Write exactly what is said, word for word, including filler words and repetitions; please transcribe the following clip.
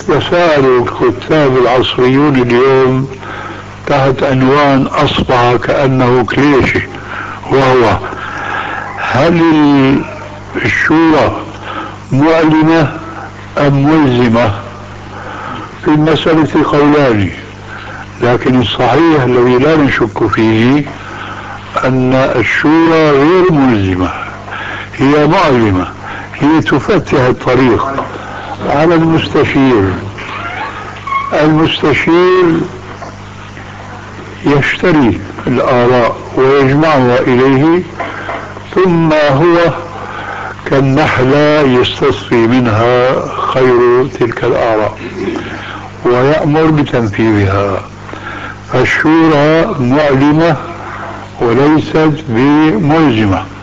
يتساءل الكتاب العصريون اليوم تحت عنوان أصبح كأنه كليشة، وهو: هل الشورى معلنة أم ملزمة؟ في المسألة قولان، لكن الصحيح الذي لا نشك فيه أن الشورى غير ملزمة، هي معلمة، هي تفتح الطريق على المستشير. المستشير يشتري الآراء ويجمعها إليه، ثم هو كالنحلة يستصفي منها خير تلك الآراء ويأمر بتنفيذها. فالشورى معلمة وليست بملزمة.